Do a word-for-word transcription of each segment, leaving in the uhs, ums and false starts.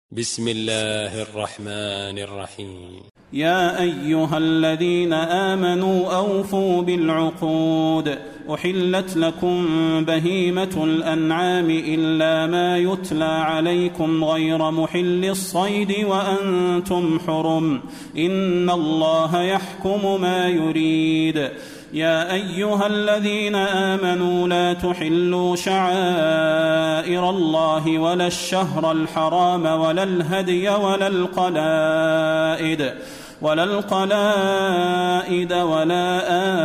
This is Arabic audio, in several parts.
بسم الله الرحمن الرحيم. يا أيها الذين آمنوا أوفوا بالعقود أحلت لكم بهيمة الأنعام إلا ما يتلى عليكم غير محل الصيد وأنتم حرم إن الله يحكم ما يريد. يا أيها الذين آمنوا لا تحلوا شعائر الله ولا الشهر الحرام ولا الهدي ولا القلائد ولا القلائد ولا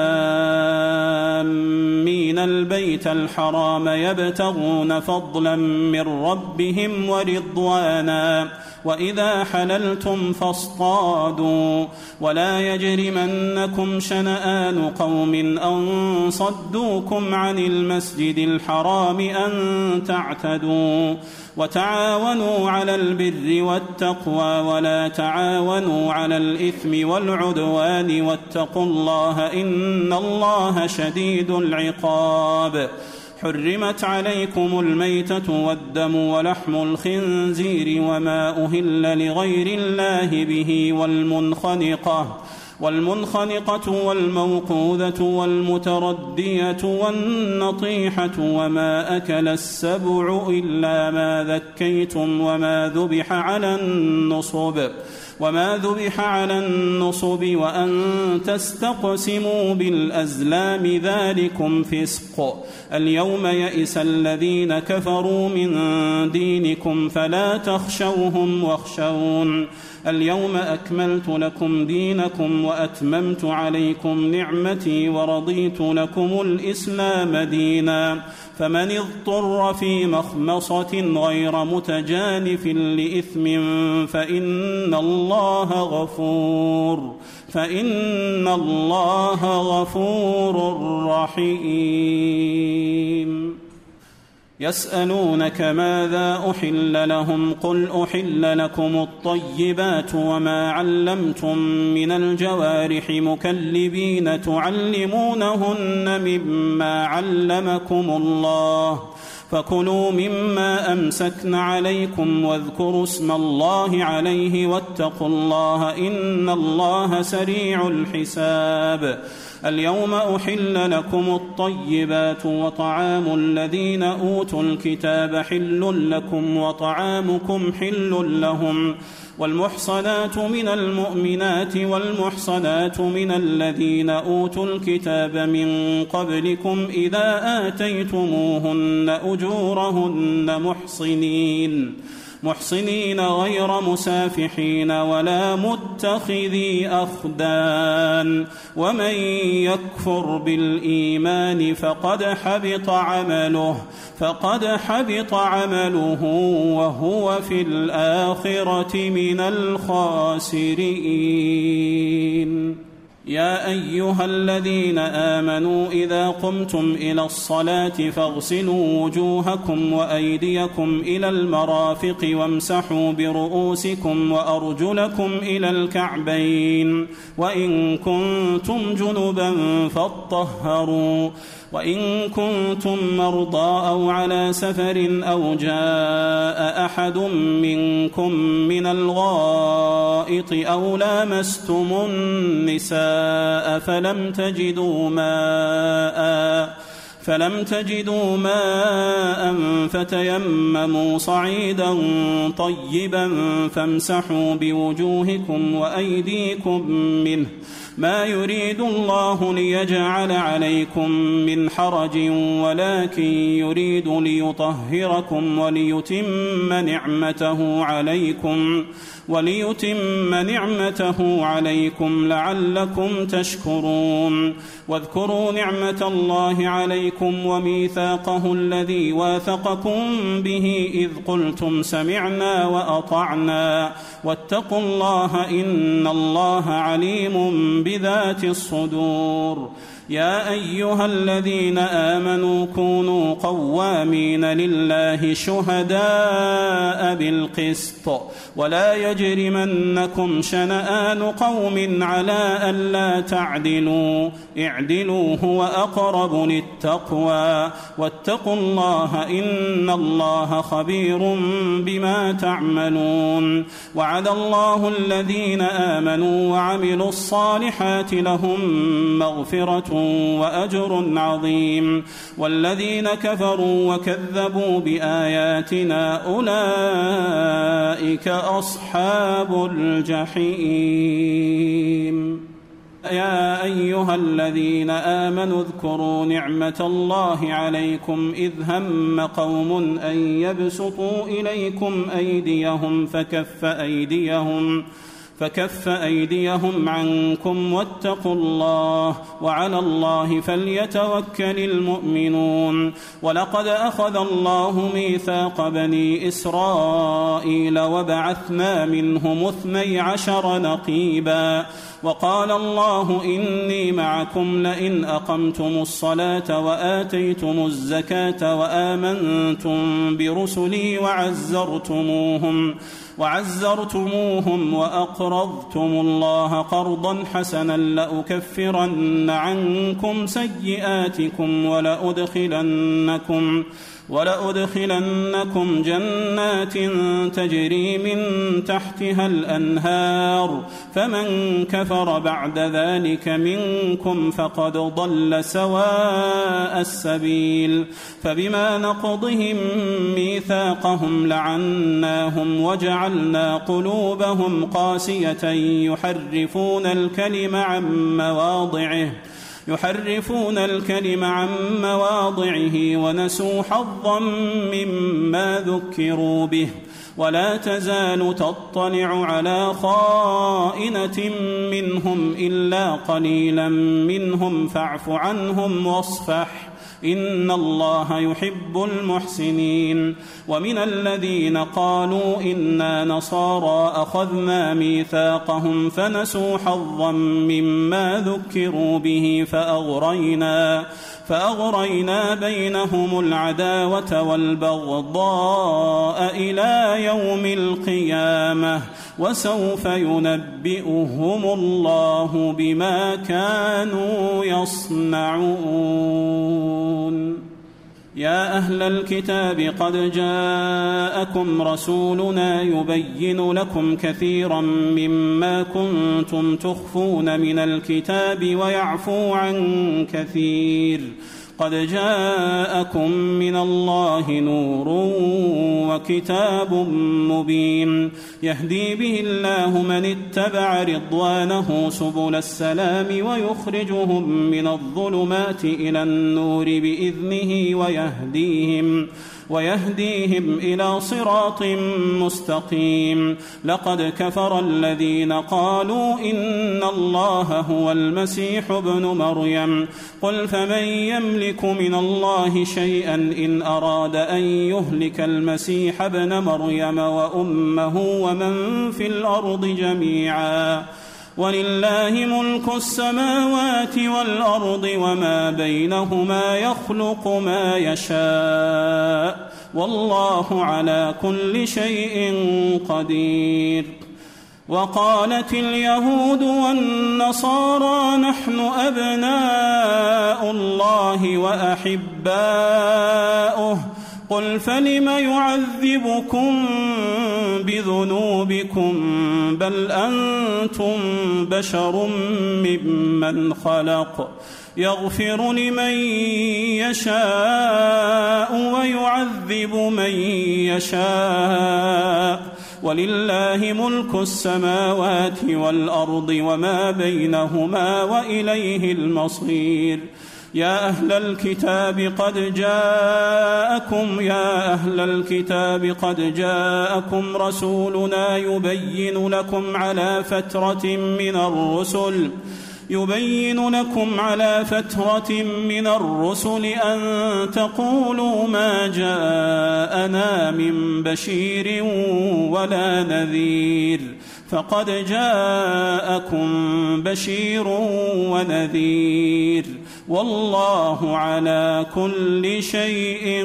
آمين البيت الحرام يبتغون فضلا من ربهم ورضوانا وإذا حللتم فاصطادوا ولا يجرمنكم شنآن قوم أن صدوكم عن المسجد الحرام أن تعتدوا وتعاونوا على البر والتقوى ولا تعاونوا على الإثم والعدوان واتقوا الله إن الله شديد العقاب. حرمت عليكم الميتة والدم ولحم الخنزير وما أهل لغير الله به والمنخنقة والمنخنقة والموقوذة والمتردية والنطيحة وما أكل السبع إلا ما ذكيتم وما ذبح على النصب وما ذبح على النصب وأن تستقسموا بالأزلام ذلكم فسق. اليوم يئس الذين كفروا من دينكم فلا تخشوهم واخشون. اليوم أكملت لكم دينكم وأتممت عليكم نعمتي ورضيت لكم الإسلام دينا فمن اضطر في مخمصة غير متجانف لإثم فإن الله غفور فإن الله غفور رحيم. يسألونك ماذا أحل لهم قل أحل لكم الطيبات وما علمتم من الجوارح مكلبين تعلمونهن مما علمكم الله فكلوا مما أمسكن عليكم واذكروا اسم الله عليه واتقوا الله إن الله سريع الحساب. اليوم أحل لكم الطيبات وطعام الذين أوتوا الكتاب حل لكم وطعامكم حل لهم والمحصنات من المؤمنات والمحصنات من الذين أوتوا الكتاب من قبلكم إذا آتيتموهن أجورهن محصنين محصنين غير مسافحين ولا متخذي أخدان ومن يكفر بالإيمان فقد حبط عمله فقد حبط عمله وهو في الآخرة من الخاسرين. يا أيها الذين آمنوا إذا قمتم إلى الصلاة فاغسلوا وجوهكم وأيديكم إلى المرافق وامسحوا برؤوسكم وأرجلكم إلى الكعبين وإن كنتم جنبا فاطهروا وإن كنتم مرضى أو على سفر أو جاء أحد منكم من الغائط أو لامستم النساء فلم تجدوا ماء فلم تجدوا ماء فتيمموا صعيدا طيبا فامسحوا بوجوهكم وأيديكم منه ما يريد الله ليجعل عليكم من حرج ولكن يريد ليطهركم وليتم نعمته عليكم وليتم نعمته عليكم لعلكم تشكرون. واذكروا نعمة الله عليكم وميثاقه الذي واثقكم به إذ قلتم سمعنا وأطعنا واتقوا الله إن الله عليم بذات الصدور. يا أيها الذين آمنوا كونوا قوامين لله شهداء بالقسط ولا يجرمنكم شنآن قوم على ألا تعدلوا اعدلوا هو أقرب للتقوى واتقوا الله إن الله خبير بما تعملون. وعد الله الذين آمنوا وعملوا الصالحات لهم مغفرة وأجر عظيم والذين كفروا وكذبوا بآياتنا أولئك أصحاب الجحيم. يا أيها الذين آمنوا اذكروا نعمة الله عليكم إذ هم قوم أن يبسطوا إليكم أيديهم فكف أيديهم فكف أيديهم عنكم واتقوا الله وعلى الله فليتوكل المؤمنون. ولقد أخذ الله ميثاق بني إسرائيل وبعثنا منهم اثني عشر نقيبا وقال الله إني معكم لئن أقمتم الصلاة وآتيتم الزكاة وآمنتم برسلي وعزرتموهم وعزرتموهم وأقرضتم الله قرضا حسنا لأكفرن عنكم سيئاتكم ولأدخلنكم ولأدخلنكم جنات تجري من تحتها الأنهار فمن كفر بعد ذلك منكم فقد ضل سواء السبيل. فبما نقضهم ميثاقهم لعناهم وجعلنا قلوبهم قاسية يحرفون الكلم عن مواضعه يحرفون الكلم عن مواضعه ونسوا حظا مما ذكروا به ولا تزال تطلع على خائنة منهم إلا قليلا منهم فاعف عنهم واصفح إن الله يحب المحسنين. ومن الذين قالوا إنا نصارى أخذنا ميثاقهم فنسوا حظا مما ذكروا به فأغرينا فأغرينا بينهم العداوة والبغضاء إلى يوم القيامة وسوف ينبئهم الله بما كانوا يصنعون. يا أهل الكتاب قد جاءكم رسولنا يبين لكم كثيرا مما كنتم تخفون من الكتاب ويعفو عن كثير قد جاءكم من الله نور وكتاب مبين يهدي به الله من اتبع رضوانه سبل السلام ويخرجهم من الظلمات إلى النور بإذنه ويهديهم ويهديهم إلى صراط مستقيم. لقد كفر الذين قالوا إن الله هو المسيح ابن مريم قل فمن يملك من الله شيئا إن أراد أن يهلك المسيح ابن مريم وأمه ومن في الأرض جميعا ولله ملك السماوات والأرض وما بينهما يخلق ما يشاء والله على كل شيء قدير. وقالت اليهود والنصارى نحن أبناء الله وأحباؤه قل فلم يعذبكم بذنوبكم بل أنتم بشر ممن خلق يغفر لمن يشاء ويعذب من يشاء ولله ملك السماوات والأرض وما بينهما وإليه المصير. يا أهل الكتاب قد جاءكم يا أهل الكتاب قد جاءكم رسولنا يبين لكم على فترة من الرسل يبين لكم على فترة من الرسل أن تقولوا ما جاءنا من بشير ولا نذير فقد جاءكم بشير ونذير والله على كل شيء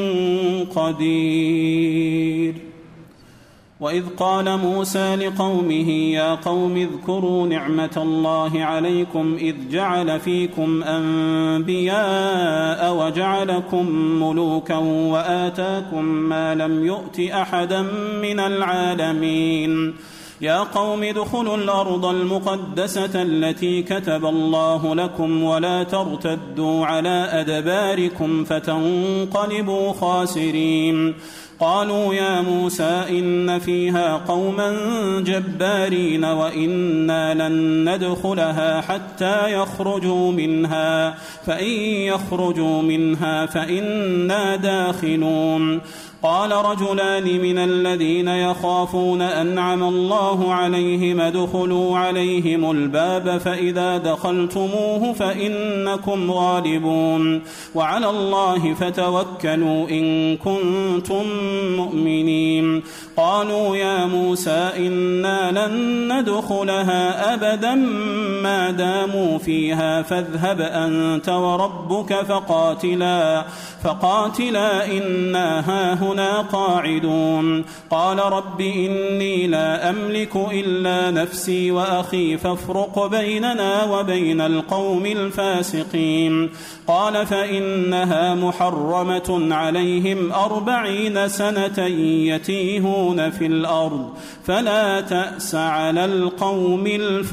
قدير. وإذ قال موسى لقومه يا قوم اذكروا نعمة الله عليكم إذ جعل فيكم أنبياء وجعلكم ملوكا وآتاكم ما لم يؤت أحدا من العالمين. يا قوم ادخلوا الأرض المقدسة التي كتب الله لكم ولا ترتدوا على أدباركم فتنقلبوا خاسرين. قالوا يا موسى إن فيها قوما جبارين وإنا لن ندخلها حتى يخرجوا منها فإن يخرجوا منها فإنا داخلون. قال رجلان من الذين يخافون أنعم الله عليهم ادخلوا عليهم الباب فإذا دخلتموه فإنكم غالبون وعلى الله فتوكلوا إن كنتم مؤمنين. قالوا يا موسى إنا لن ندخلها أبدا ما داموا فيها فاذهب أنت وربك فقاتلا فقاتلا إنا هاهنا قاعدون. قال رب إني لا أملك إلا نفسي وأخي فافرق بيننا وبين القوم الفاسقين. قال فإنها محرمة عليهم أربعين سنة يتيهون في الأرض فلا تأس على القوم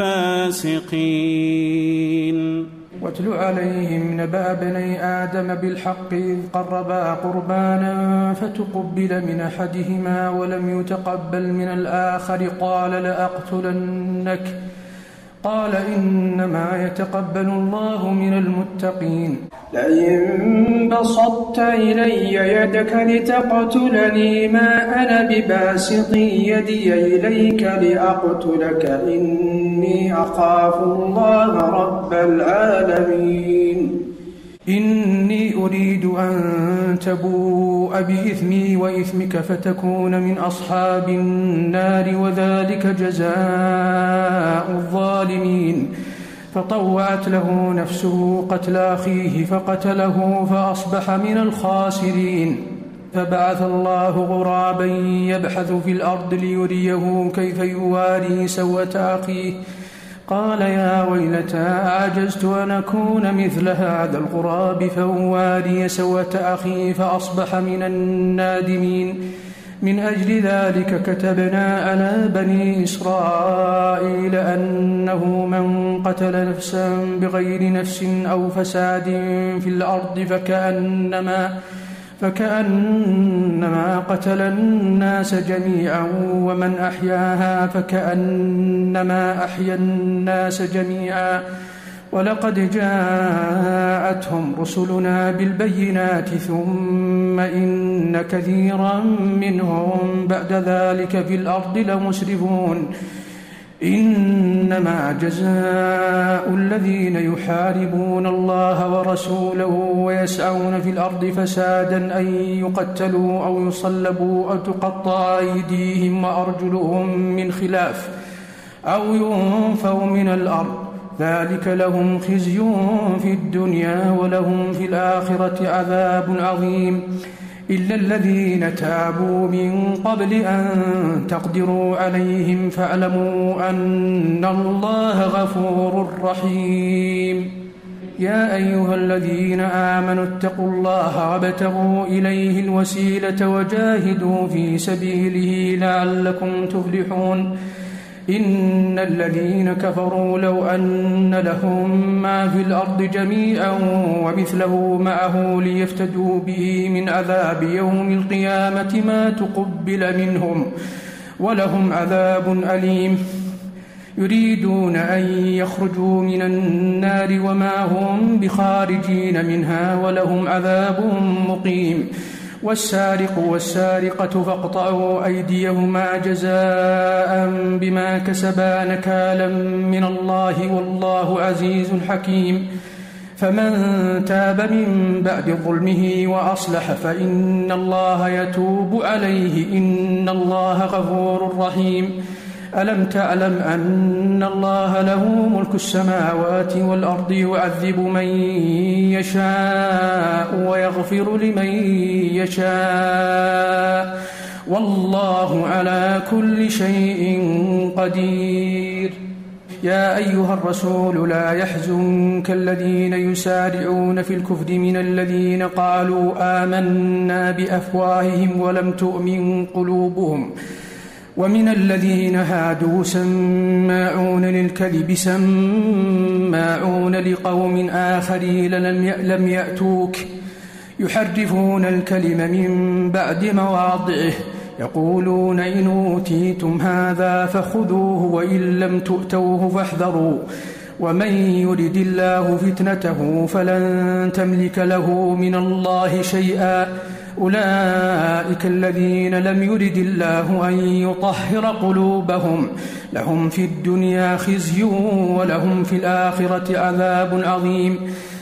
الفاسقين. واتل عليهم نبأ بني آدم بالحق إذ قربا قربانا فتقبل من أحدهما ولم يتقبل من الآخر قال لأقتلنك قال إنما يتقبل الله من المتقين. لئن بسطت إلي يدك لتقتلني ما أنا بباسط يدي إليك لأقتلك إني أخاف الله رب العالمين. إني أريد أن تبوء بإثمي وإثمك فتكون من أصحاب النار وذلك جزاء الظالمين. فطوعت له نفسه قتل أخيه فقتله فأصبح من الخاسرين. فبعث الله غرابا يبحث في الأرض ليريه كيف يواري سوءة أخيه قال يا ويلتى أعجزت أن أكون مثل هذا الغراب فأواري سوءة أخي فأصبح من النادمين. من أجل ذلك كتبنا على بني إسرائيل أنه من قتل نفسا بغير نفس أو فساد في الأرض فكأنما فكأنما قتل الناس جميعا ومن أحياها فكأنما أحيا الناس جميعا. ولقد جاءتهم رسلنا بالبينات ثم إن كثيرا منهم بعد ذلك في الأرض لمسرفون. إنما جزاء الذين يحاربون الله ورسوله ويسعون في الأرض فسادا أن يقتلوا أو يصلبوا أو تقطع أيديهم وأرجلهم من خلاف أو ينفوا من الأرض ذلك لهم خزي في الدنيا ولهم في الآخرة عذاب عظيم. إلا الذين تابوا من قبل أن تقدروا عليهم فاعلموا أن الله غفور رحيم. يا أيها الذين آمنوا اتقوا الله وابتغوا إليه الوسيلة وجاهدوا في سبيله لعلكم تفلحون. إن الذين كفروا لو أن لهم ما في الأرض جميعا ومثله معه ليفتدوا به من عذاب يوم القيامة ما تقبل منهم ولهم عذاب أليم. يريدون أن يخرجوا من النار وما هم بخارجين منها ولهم عذاب مقيم. والسارق والسارقة فاقطعوا أيديهما جزاء بما كسبا نكالا من الله والله عزيز حكيم. فمن تاب من بعد ظلمه وأصلح فإن الله يتوب عليه إن الله غفور رحيم. ألم تعلم أن الله له ملك السماوات والأرض يعذب من يشاء ويغفر لمن يشاء والله على كل شيء قدير. يا أيها الرسول لا يحزنك الذين يسارعون في الكفر من الذين قالوا آمنا بأفواههم ولم تؤمن قلوبهم ومن الذين هادوا سماعون للكذب سماعون لقوم آخرين لم يأتوك يحرفون الكلم من بعد مواضعه يقولون إن أوتيتم هذا فخذوه وإن لم تؤتوه فاحذروا ومن يرد الله فتنته فلن تملك له من الله شيئا أولئك الذين لم يرد الله أن يطهر قلوبهم لهم في الدنيا خزي ولهم في الآخرة عذاب عظيم.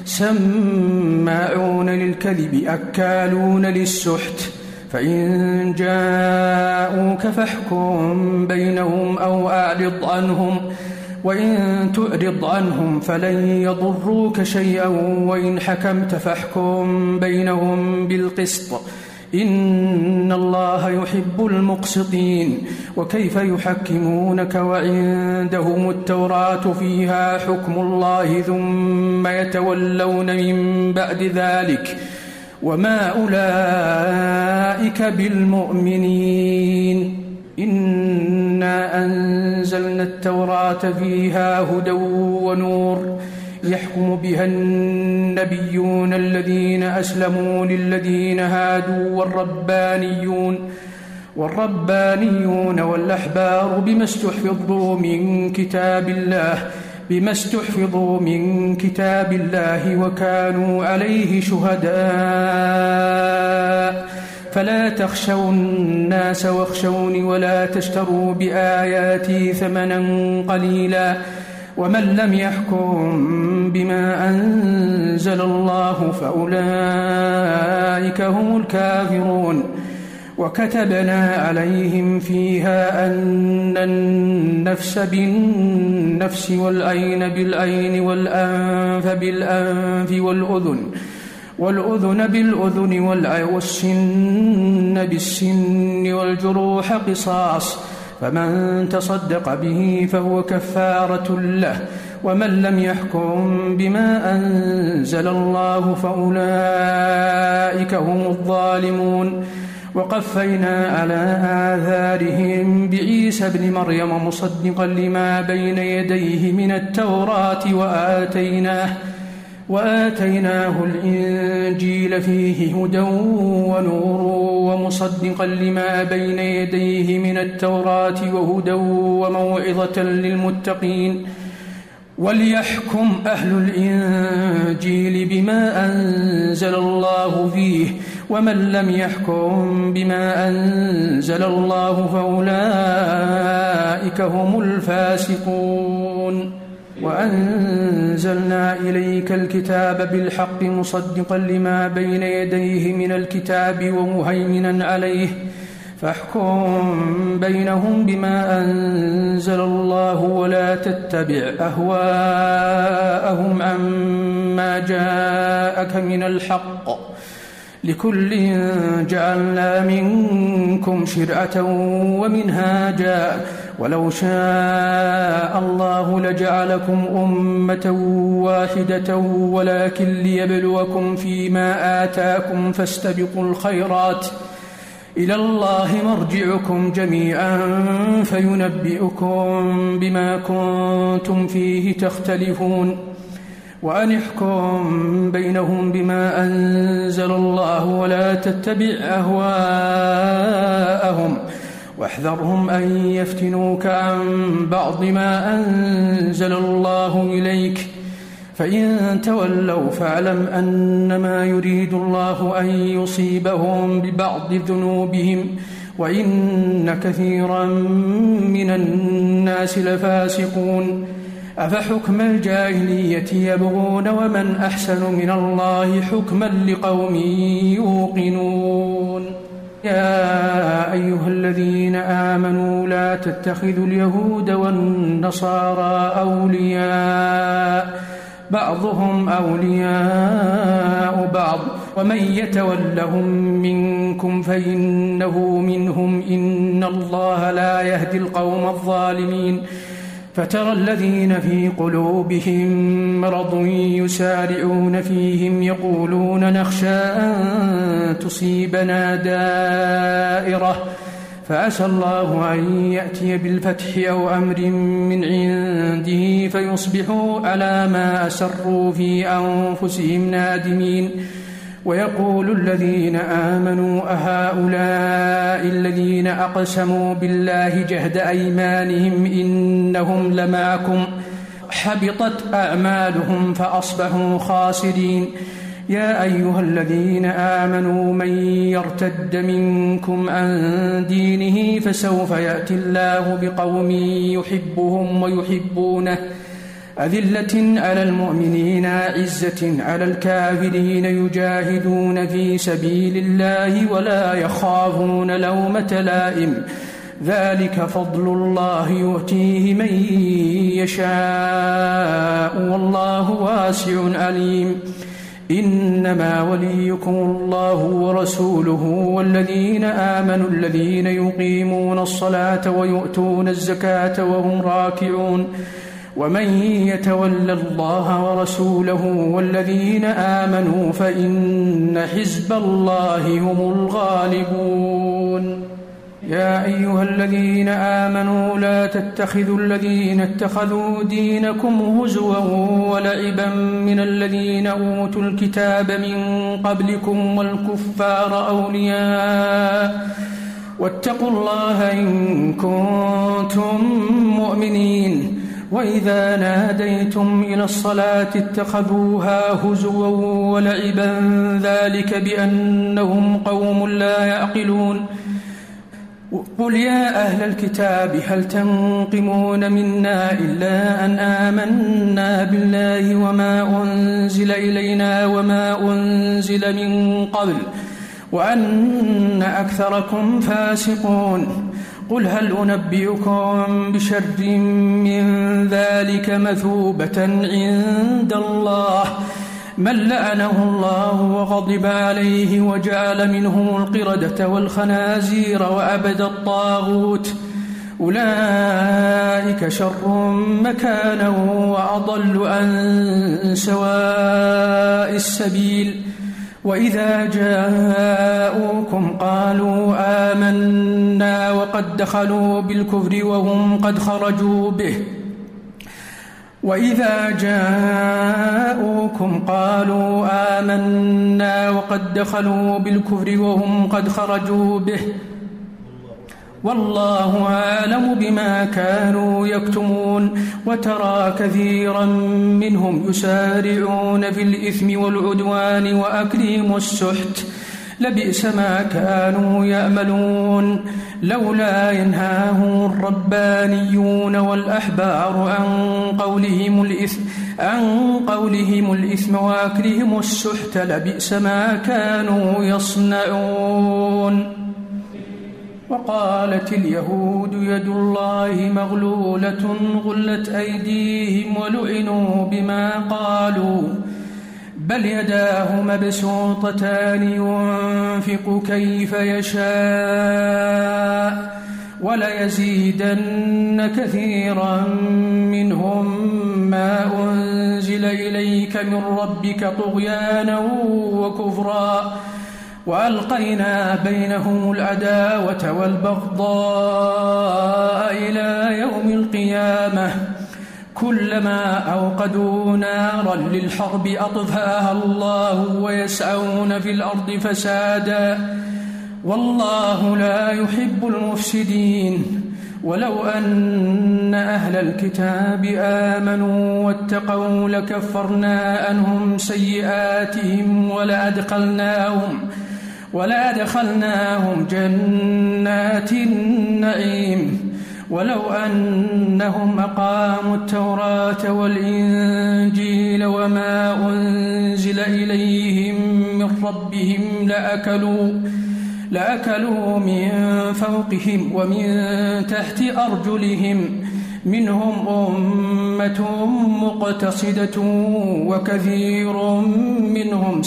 سماعون للكذب أكالون للسحت فإن جاءوك فاحكم بينهم أو أعرض عنهم وإن تعرض عنهم فلن يضروك شيئا وإن حكمت فاحكم بينهم بالقسط إن الله يحب المقسطين. وكيف يحكمونك وعندهم التوراة فيها حكم الله ثم يتولون من بعد ذلك وما أولئك بالمؤمنين. إنا أنزلنا التوراة فيها هدى ونور يحكم بها النبيون الذين أسلموا للذين هادوا والربانيون والربانيون والأحبار بما استحفظوا من كتاب الله بما استحفظوا من كتاب الله وكانوا عليه شهداء فلا تخشوا الناس واخشوني ولا تشتروا بآياتي ثمنا قليلا ومن لم يحكم بما أنزل الله فأولئك هم الكافرون. وكتبنا عليهم فيها أن النفس بالنفس والعين بالعين والأنف بالأنف والأذن والأذن بالأذن والسن بالسن والجروح قصاص فمن تصدق به فهو كفارة له ومن لم يحكم بما أنزل الله فأولئك هم الظالمون. وقفينا على آثارهم بعيسى ابن مريم مصدقا لما بين يديه من التوراة وآتيناه وآتيناه الإنجيل فيه هدى ونور ومصدقا لما بين يديه من التوراة وهدى وموعظة للمتقين. وليحكم أهل الإنجيل بما أنزل الله فيه ومن لم يحكم بما أنزل الله فأولئك هم الفاسقون. وأنزلنا إليك الكتاب بالحق مصدقا لما بين يديه من الكتاب ومهيمنا عليه فاحكم بينهم بما أنزل الله ولا تتبع أهواءهم عما جاءك من الحق لكل جعلنا منكم شرعة ومنهاجا ولو شاء الله لجعلكم أمة واحدة ولكن ليبلوكم فيما آتاكم فاستبقوا الخيرات إلى الله مرجعكم جميعا فينبئكم بما كنتم فيه تختلفون. وأن احكم بينهم بما أنزل الله ولا تتبع أهواءهم واحذرهم أن يفتنوك عن بعض ما أنزل الله إليك فإن تولوا فاعلم أنما يريد الله أن يصيبهم ببعض ذنوبهم وإن كثيرا من الناس لفاسقون. أفحكم الجاهلية يبغون ومن أحسن من الله حكما لقوم يوقنون. يا أيها الذين آمنوا لا تتخذوا اليهود والنصارى أولياء بعضهم أولياء بعض ومن يتولهم منكم فإنه منهم إن الله لا يهدي القوم الظالمين فترى الذين في قلوبهم مرض يسارعون فيهم يقولون نخشى أن تصيبنا دائرة فعسى الله أن يأتي بالفتح أو أمر من عنده فيصبحوا على ما أسروا في أنفسهم نادمين ويقول الذين آمنوا أهؤلاء الذين أقسموا بالله جهد أيمانهم إنهم لمعكم حبطت أعمالهم فأصبحوا خاسرين يا أيها الذين آمنوا من يرتد منكم عن دينه فسوف يأتي الله بقوم يحبهم ويحبونه أذلة على المؤمنين عزة على الكافرين يجاهدون في سبيل الله ولا يخافون لومة لائم ذلك فضل الله يؤتيه من يشاء والله واسع عليم إنما وليكم الله ورسوله والذين آمنوا الذين يقيمون الصلاة ويؤتون الزكاة وهم راكعون ومن يتول الله ورسوله والذين آمنوا فإن حزب الله هم الغالبون يا أيها الذين آمنوا لا تتخذوا الذين اتخذوا دينكم هزوا ولعبا من الذين أوتوا الكتاب من قبلكم والكفار أولياء واتقوا الله إن كنتم مؤمنين وإذا ناديتم إلى الصلاة اتخذوها هزوا ولعبا ذلك بأنهم قوم لا يعقلون قل يا أهل الكتاب هل تنقمون منا إلا أن آمنا بالله وما أنزل إلينا وما أنزل من قبل وأن أكثركم فاسقون قل هل أنبئكم بشر من ذلك مثوبة عند الله من لعنه الله وغضب عليه وجعل منهم القردة والخنازير وعبد الطاغوت أولئك شر مكانا وأضل عن سواء السبيل وإذا جاءوكم قالوا آمنا وقد دخلوا بالكفر وهم قد خرجوا به وإذا جاءوكم قالوا آمنا وقد دخلوا بالكفر وهم قد خرجوا به والله أعلم بما كانوا يكتمون وترى كثيرا منهم يسارعون في الإثم والعدوان وأكلهم السحت لبئس ما كانوا يأملون لولا ينهاهم الربانيون والأحبار عن قولهم الإثم عن قولهم الإثم وأكلهم السحت لبئس ما كانوا يصنعون وقالت اليهود يد الله مغلولة غلت أيديهم ولعنوا بما قالوا بل يداه مبسوطتان ينفق كيف يشاء وليزيدن كثيرا منهم ما أنزل إليك من ربك طغيانا وكفرا وألقينا بينهم العداوة والبغضاء إلى يوم القيامة كلما أوقدوا نارا للحرب أطفأها الله ويسعون في الأرض فسادا والله لا يحب المفسدين ولو أن أهل الكتاب آمنوا واتقوا لكفرنا عنهم سيئاتهم ولأدخلناهم ولأدخلناهم جنات النعيم ولو أنهم أقاموا التوراة والإنجيل وما أنزل إليهم من ربهم لأكلوا لأكلوا من فوقهم ومن تحت أرجلهم منهم أمة مقتصدة وكثير منهم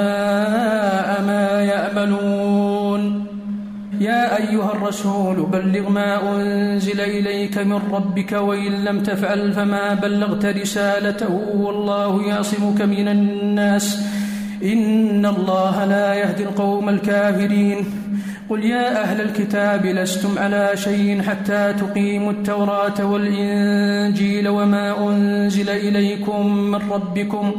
ساء ما يأملون. يا أيها الرسول بلغ ما أنزل إليك من ربك وإن لم تفعل فما بلغت رسالته والله يعصمك من الناس إن الله لا يهدي القوم الكافرين. قل يا أهل الكتاب لستم على شيء حتى تقيموا التوراة والإنجيل وما أنزل إليكم من ربكم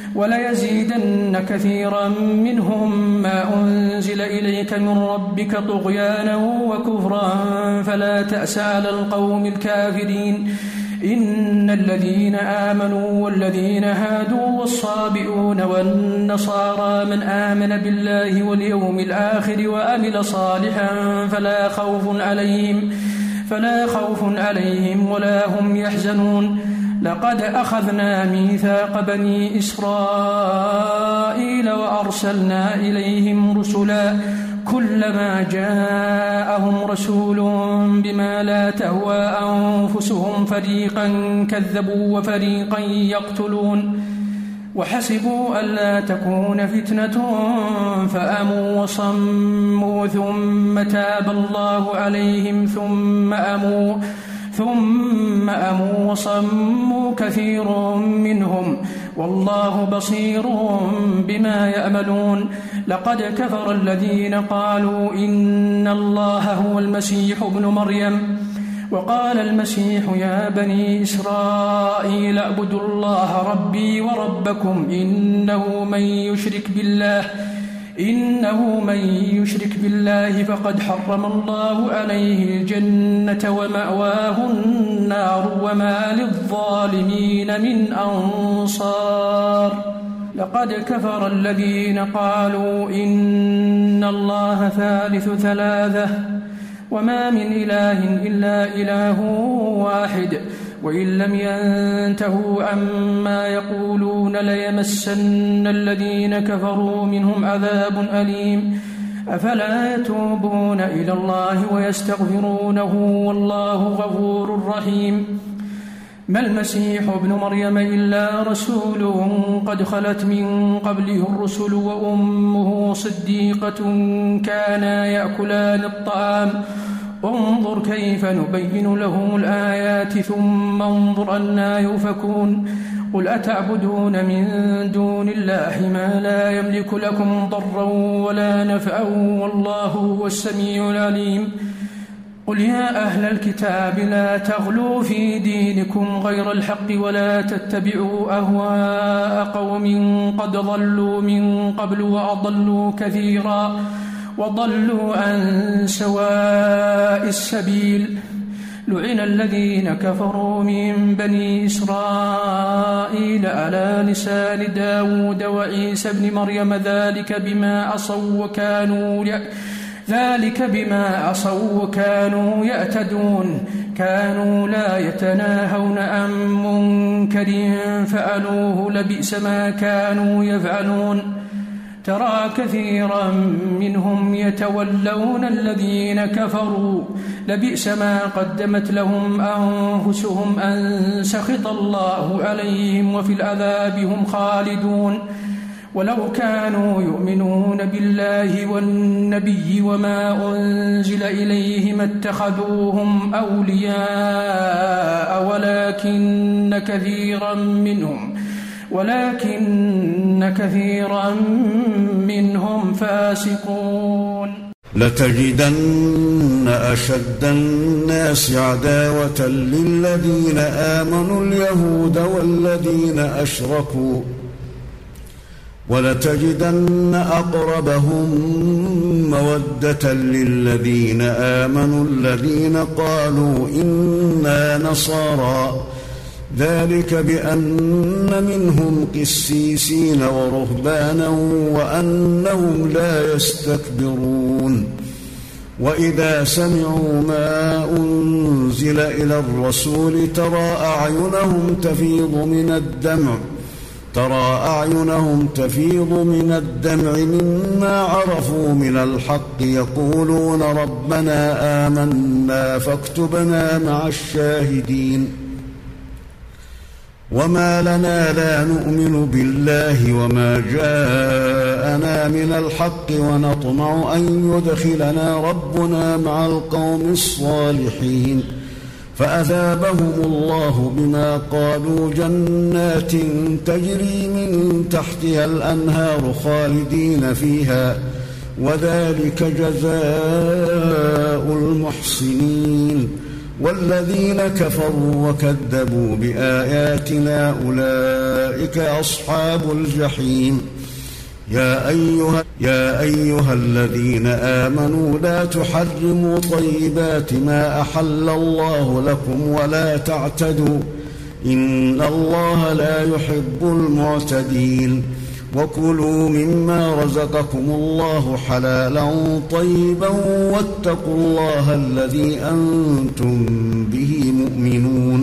وليزيدن كثيرا منهم ما أنزل إليك من ربك طغيانا وكفرا فلا تأس على القوم الكافرين. إن الذين آمنوا والذين هادوا والصابئون والنصارى من آمن بالله واليوم الآخر وأمل صالحا فلا خوف عليهم فلا خوف عليهم ولا هم يحزنون. لقد أخذنا ميثاق بني إسرائيل وأرسلنا إليهم رسلا كلما جاءهم رسول بما لا تهوى أنفسهم فريقا كذبوا وفريقا يقتلون وحسبوا ألا تكون فتنة فأموا وصموا ثم تاب الله عليهم ثم أموا ثم أموا وصموا كثير منهم والله بصير بما يأملون. لقد كفر الذين قالوا إن الله هو المسيح ابن مريم وقال المسيح يا بني إسرائيل اعبدوا الله ربي وربكم إنه من يشرك بالله إنه من يشرك بالله فقد حرم الله عليه الجنة ومأواه النار وما للظالمين من أنصار. لقد كفر الذين قالوا إن الله ثالث ثلاثة وما من إله إلا إله واحد وإن لم ينتهوا عما يقولون ليمسن الذين كفروا منهم عذاب أليم. أفلا يتوبون إلى الله ويستغفرونه والله غفور رحيم. ما المسيح ابن مريم إلا رسول قد خلت من قبله الرسل وأمه صديقة كانا يأكلان الطعام انظر كيف نبين لهم الآيات ثم انظر أنى يؤفكون. قل أتعبدون من دون الله ما لا يملك لكم ضرا ولا نفعا والله هو السميع العليم. قل يا أهل الكتاب لا تغلوا في دينكم غير الحق ولا تتبعوا أهواء قوم قد ضلوا من قبل وأضلوا كثيرا وضلوا عن سواء السبيل. لعن الذين كفروا من بني إسرائيل على لسان داود وعيسى ابن مريم ذلك بما عصوا وكانوا ذلك بما عصوا وكانوا يعتدون كانوا لا يتناهون عن منكر فعلوه لبئس ما كانوا يفعلون. ترى كثيرا منهم يتولون الذين كفروا لبئس ما قدمت لهم أنفسهم أن سخط الله عليهم وفي العذاب هم خالدون. ولو كانوا يؤمنون بالله والنبي وما أنزل إليهم اتخذوهم أولياء ولكن كثيرا منهم ولكن كثيرا منهم فاسقون. لتجدن أشد الناس عداوة للذين آمنوا اليهود والذين أشركوا ولتجدن أقربهم مودة للذين آمنوا الذين قالوا إنا نصارى ذلك بأن منهم قسيسين ورهبانا وأنهم لا يستكبرون. وإذا سمعوا ما أنزل إلى الرسول ترى أعينهم تفيض من الدمع ترى أعينهم تفيض من الدمع مما عرفوا من الحق يقولون ربنا آمنا فاكتبنا مع الشاهدين وما لنا لا نؤمن بالله وما جاءنا من الحق ونطمع أن يدخلنا ربنا مع القوم الصالحين فأثابهم الله بما قالوا جنات تجري من تحتها الأنهار خالدين فيها وذلك جزاء المحسنين والذين كفروا وكذبوا بآياتنا أولئك أصحاب الجحيم يا أيها, يا أيها الذين آمنوا لا تحرموا طيبات ما أحل الله لكم ولا تعتدوا إن الله لا يحب المعتدين وكلوا مما رزقكم الله حلالا طيبا واتقوا الله الذي أنتم به مؤمنون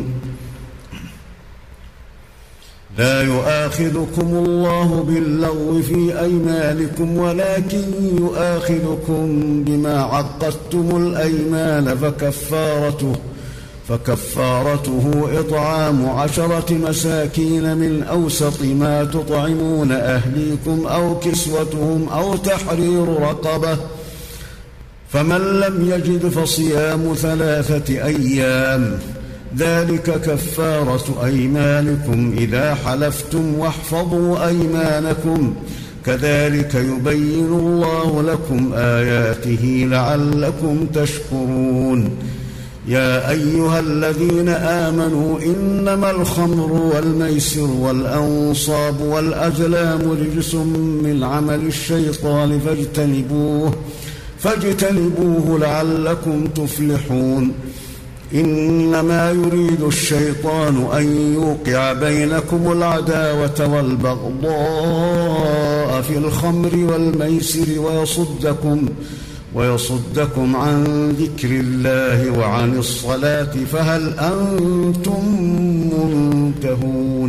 لا يؤاخذكم الله باللغو في أيمانكم ولكن يؤاخذكم بما عقدتم الأيمان فكفارته فكفارته إطعام عشرة مساكين من أوسط ما تطعمون أهليكم أو كسوتهم أو تحرير رقبة فمن لم يجد فصيام ثلاثة أيام ذلك كفارة أيمانكم إذا حلفتم واحفظوا أيمانكم كذلك يبين الله لكم آياته لعلكم تشكرون يا أيها الذين آمنوا إنما الخمر والميسر والأنصاب والأزلام رجس من عمل الشيطان فاجتنبوه فاجتنبوه لعلكم تفلحون إنما يريد الشيطان أن يوقع بينكم العداوة والبغضاء في الخمر والميسر ويصدكم ويصدكم عن ذكر الله وعن الصلاة فهل أنتم منتهون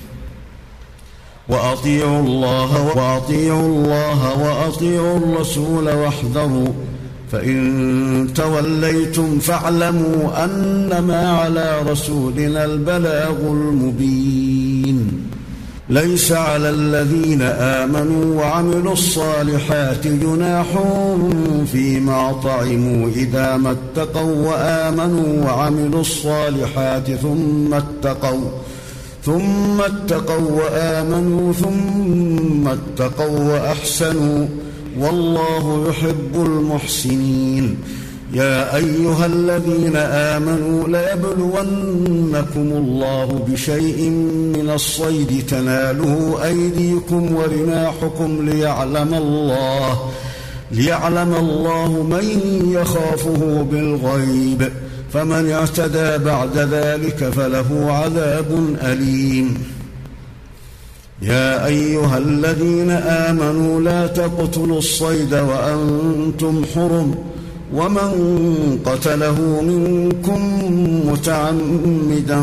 وأطيعوا الله وأطيعوا الله وأطيعوا الرسول واحذروا فإن توليتم فاعلموا أنما على رسولنا البلاغ المبين ليس على الذين آمنوا وعملوا الصالحات جناح فيما طعموا إذا ما اتقوا وآمنوا وعملوا الصالحات ثم اتقوا ثم اتقوا وآمنوا ثم اتقوا وأحسنوا والله يحب المحسنين يا أيها الذين آمنوا ليبلونكم الله بشيء من الصيد تناله أيديكم ورماحكم ليعلم الله ليعلم الله من يخافه بالغيب فمن اعتدى بعد ذلك فله عذاب أليم يا أيها الذين آمنوا لا تقتلوا الصيد وأنتم حرم ومن قتله منكم متعمدا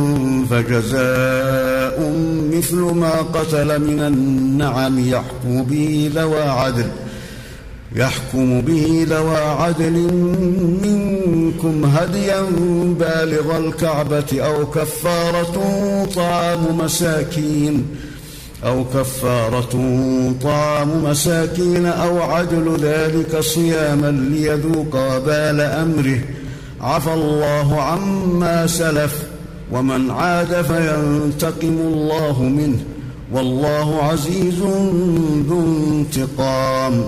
فجزاء مثل ما قتل من النعم يحكم به ذوى عدل يحكم به ذوى عدل منكم هديا بالغ الكعبة أو كفارة طعام مساكين أو كفارة طعام مساكين أو عدل ذلك صياما ليذوق وبال أمره عفى الله عما سلف ومن عاد فينتقم الله منه والله عزيز ذو انتقام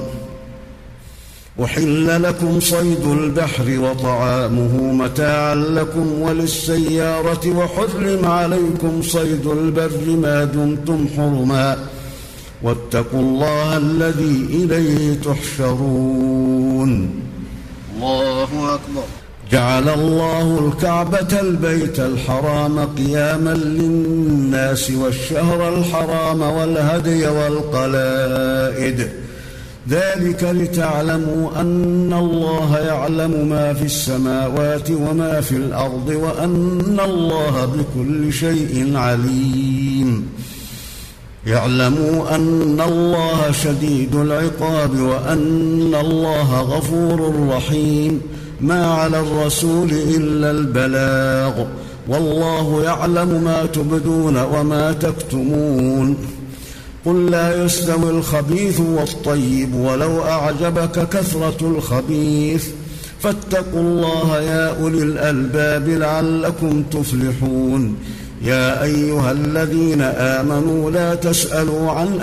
أحل لكم صيد البحر وطعامه متاعا لكم وللسيارة وحرم عليكم صيد البر ما دمتم حرما واتقوا الله الذي إليه تحشرون الله أكبر جعل الله الكعبة البيت الحرام قياما للناس والشهر الحرام والهدي والقلائد ذلك لتعلموا أن الله يعلم ما في السماوات وما في الأرض وأن الله بكل شيء عليم يعلموا أن الله شديد العقاب وأن الله غفور رحيم. ما على الرسول إلا البلاغ، والله يعلم ما تبدون وما تكتمون. قل لا يستوي الخبيث والطيب ولو أعجبك كثرة الخبيث، فاتقوا الله يا أولي الألباب لعلكم تفلحون. يا أيها الذين آمنوا لا تسألوا عن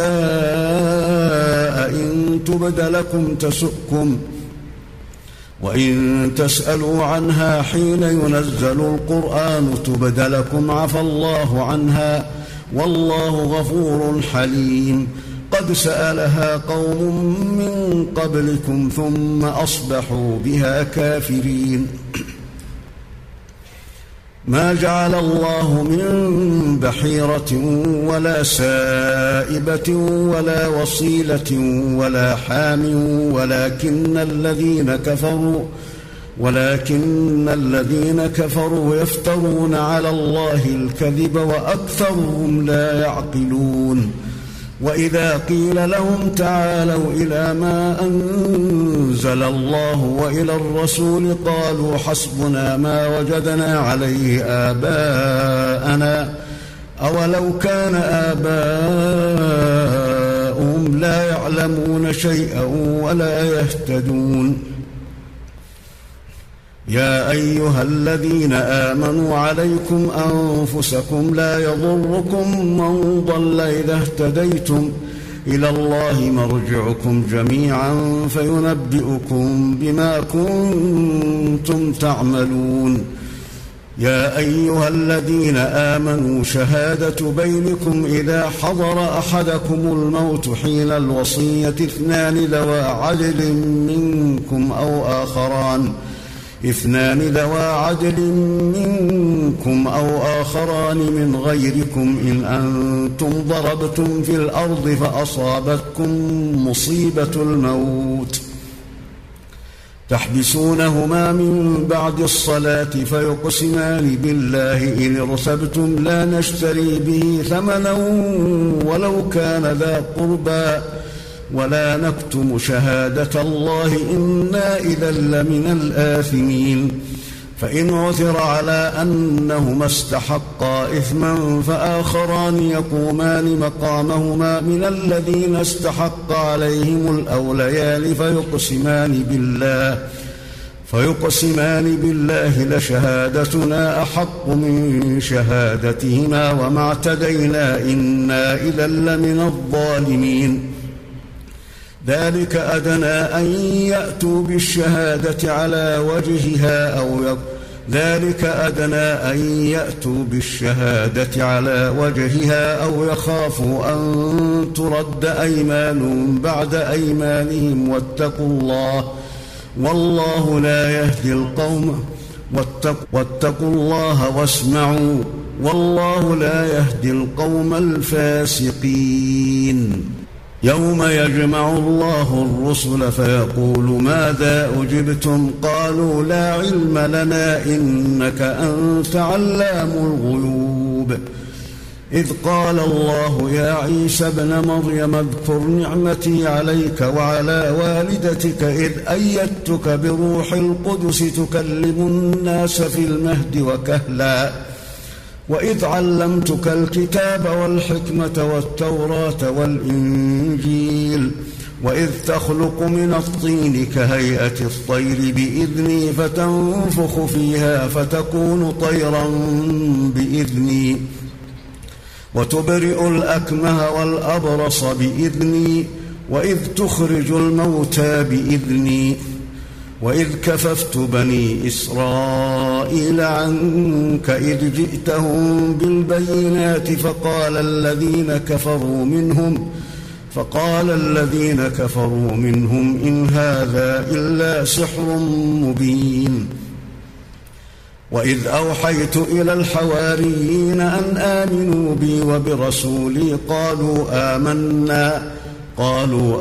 أشياء إن تبد لكم تسؤكم، وإن تسألوا عنها حين ينزل القرآن تبد لكم عفى الله عنها، والله غفور حليم. قد سألها قوم من قبلكم ثم أصبحوا بها كافرين. ما جعل الله من بحيرة ولا سائبة ولا وصيلة ولا حام ولكن الذين كفروا ولكن الذين كفروا يفترون على الله الكذب وأكثرهم لا يعقلون. وإذا قيل لهم تعالوا إلى ما أنزل الله وإلى الرسول قالوا حسبنا ما وجدنا عليه آباءنا أولو كان آباؤهم لا يعلمون شيئا ولا يهتدون. يا أيها الذين آمنوا عليكم أنفسكم لا يضركم من ضل إذا اهتديتم، إلى الله مرجعكم جميعا فينبئكم بما كنتم تعملون. يا أيها الذين آمنوا شهادة بينكم إذا حضر أحدكم الموت حين الوصية اثنان ذوى عدل منكم أو آخران اثنان ذوى عدل منكم أو آخران من غيركم إن أنتم ضربتم في الأرض فأصابتكم مصيبة الموت تحبسونهما من بعد الصلاة فيقسمان بالله إن ارتبتم لا نشتري به ثمنا ولو كان ذا قربى ولا نكتم شهادة الله إنا إذا لمن الآثمين. فإن عثر على أنهما استحقا إثما فآخران يقومان مقامهما من الذين استحق عليهم الأوليان فيقسمان بالله فيقسمان بالله لشهادتنا أحق من شهادتهما وما اعتدينا إنا إذا لمن الظالمين. ذلك أدنى أن يأتوا بالشهادة على وجهها أو يق... ذلك أدنى أن يأتوا بالشهادة على وجهها أو يخافوا أن ترد أيمان بعد أيمانهم واتقوا الله والله لا يهدي القوم واتق... واتقوا الله واسمعوا والله لا يهدي القوم الفاسقين. يوم يجمع الله الرسل فيقول ماذا أجبتم قالوا لا علم لنا إنك أنت علام الغيوب. إذ قال الله يا عيسى ابن مريم اذكر نعمتي عليك وعلى والدتك إذ أيدتك بروح القدس تكلم الناس في المهد وكهلا وإذ علمتك الكتاب والحكمة والتوراة والإنجيل وإذ تخلق من الطين كهيئة الطير بإذني فتنفخ فيها فتكون طيرا بإذني وتبرئ الأكمه والأبرص بإذني وإذ تخرج الموتى بإذني وإذ كففت بني إسرائيل عنك إذ جئتهم بالبينات فقال الذين كفروا منهم فقال الذين كفروا منهم إن هذا إلا سحر مبين. وإذ أوحيت إلى الحواريين أن آمنوا بي وبرسولي قالوا آمنا قالوا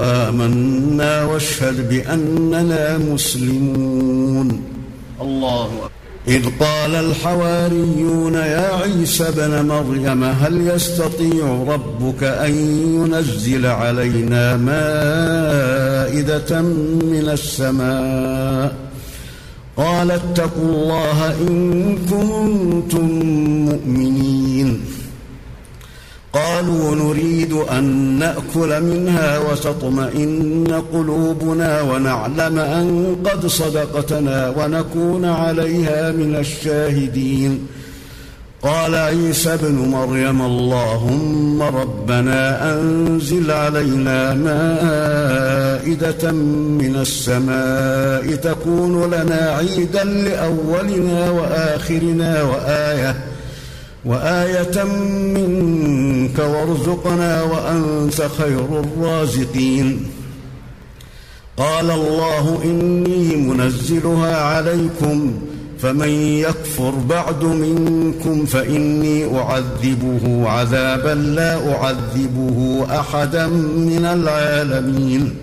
آمنا واشهد بأننا مسلمون. الله أكبر. إذ قال الحواريون يا عيسى ابن مريم هل يستطيع ربك أن ينزل علينا مائدة من السماء قال اتقوا الله إن كنتم مؤمنين قالوا نريد أن نأكل منها وتطمئن قلوبنا ونعلم أن قد صدقتنا ونكون عليها من الشاهدين قال عيسى ابن مريم اللهم ربنا أنزل علينا مائدة من السماء تكون لنا عيدا لأولنا وآخرنا وآية وآية منك وارزقنا وأنت خير الرازقين قال الله إني منزلها عليكم فمن يكفر بعد منكم فإني أعذبه عذابا لا أعذبه أحدا من العالمين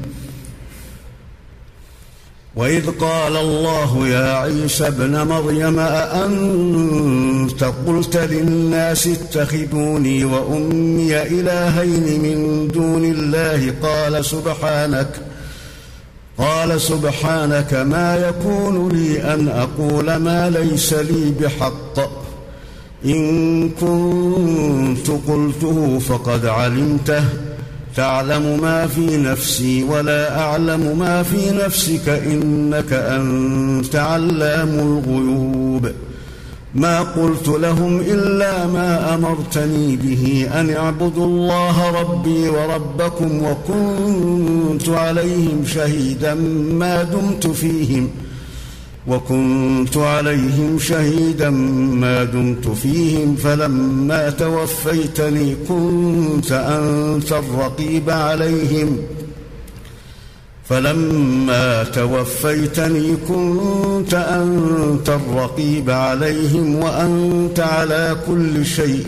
وإذ قال الله يا عيسى ابن مريم أأنت قلت للناس اتخذوني وأمي إلهين من دون الله قال سبحانك قال سبحانك ما يكون لي أن أقول ما ليس لي بحق إن كنت قلته فقد علمته تعلم ما في نفسي ولا أعلم ما في نفسك إنك أنت علام الغيوب ما قلت لهم إلا ما أمرتني به أن اعبدوا الله ربي وربكم وكنت عليهم شهيدا ما دمت فيهم وكنت عليهم شهيدا ما دمت فيهم فلما توفيتني كنت أنت الرقيب عليهم فلما توفيتني كنت أنت الرقيب عليهم وأنت على كل شيء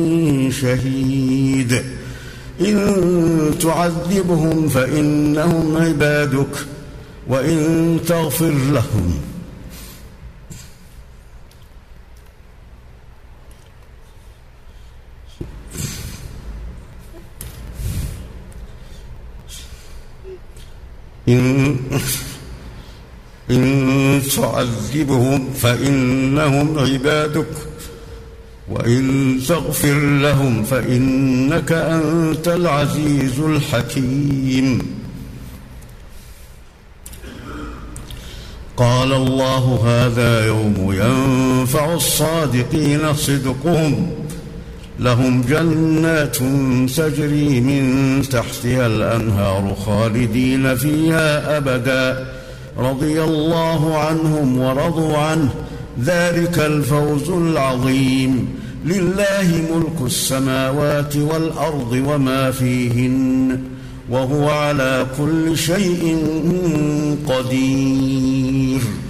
شهيد إن تعذبهم فإنهم عبادك وإن تغفر لهم إن, إن تعذبهم فإنهم عبادك وإن تغفر لهم فإنك أنت العزيز الحكيم قال الله هذا يوم ينفع الصادقين صدقهم لهم جنات تجري من تحتها الأنهار خالدين فيها أبدا رضي الله عنهم ورضوا عنه ذلك الفوز العظيم لله ملك السماوات والأرض وما فيهن وهو على كل شيء قدير